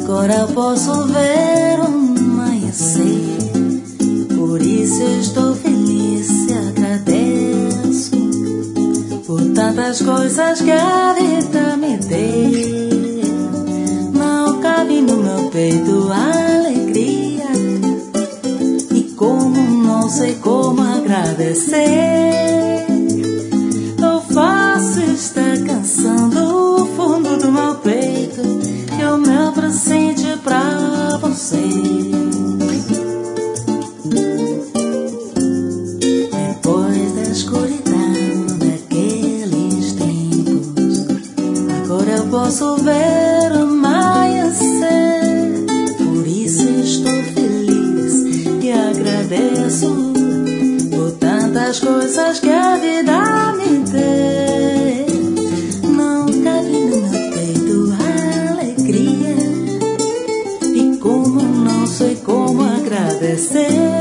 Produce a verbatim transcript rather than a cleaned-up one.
Agora posso ver o amanhecer, por isso eu estou feliz e agradeço por tantas coisas que a vida me deu. Não cabe no meu peito a alegria, e como não sei como agradecer, eu faço esta canção do fundo do meu peito, que é o meu presente pra você. Depois da escuridão daqueles tempos, agora eu posso ver o amanhecer, por isso estou feliz e agradeço por tantas coisas que a vida me deu. Não cabe no meu peito a alegria, e como não sei como agradecer,